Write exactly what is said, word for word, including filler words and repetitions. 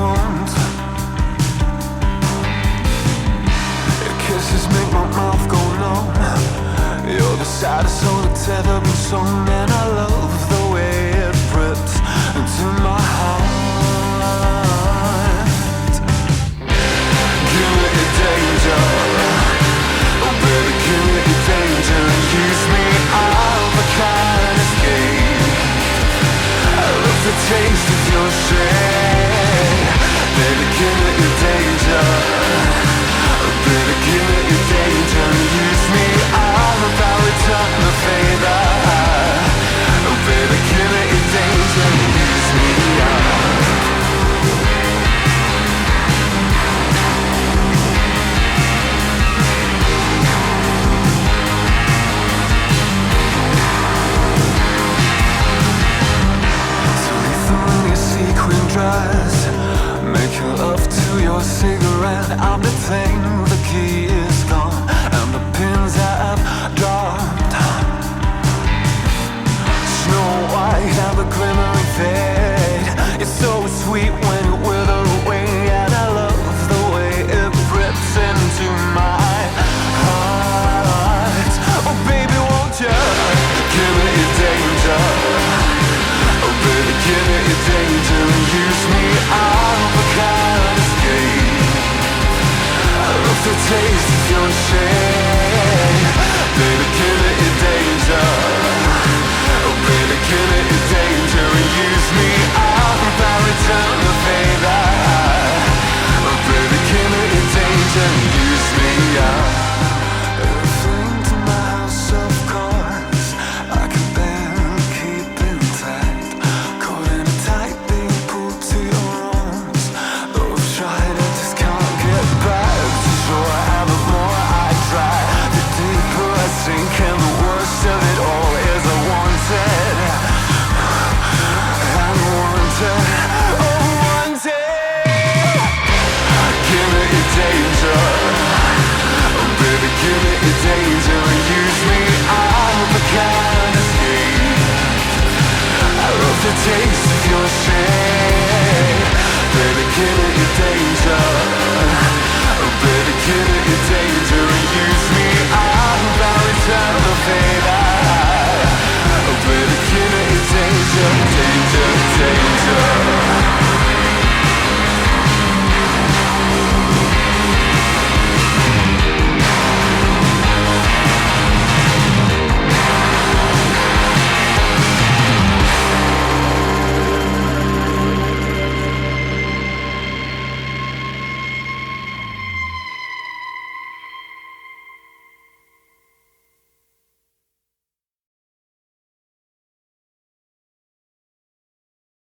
want. Your kisses make my mouth go numb. You're the saddest song that's ever been sung, and I love the way it rips into my heart. Give me your danger, oh baby, give me your danger. Use me, I'm a kind of escape. I love the taste of your shade. Baby, give me your danger, oh baby, give me your danger. Use me, I'm about return the favor. Oh baby, give me your danger. Use me up. Sequin dress, making love to your cigarette. I'm the thing, the key is gone, and the pins have dropped. Snow White have a glimmering fade. It's so sweet when you wither away, and I love the way it rips into my heart. Oh baby, won't you give me your danger? Oh baby, give me your danger. Use me, I'm a kind of escape. I love the taste of your shade. Baby, give me your danger. Oh baby, give me your danger. Use me, I'm about return the favor. Oh baby, give me your danger. Use me, yeah. Everything to my house of cards, I can barely keep intact. Caught in a tight being pulled to your arms. Though I've tried, I just can't get back. Too sure I have it more, I try. The deeper I sink, and the worst of it all is I wanted. I'm wanted, oh wanted. Give me your danger, oh baby, give me your danger. Use me, I'm the kind of escape. I love the taste of your shade. Baby, give me your danger.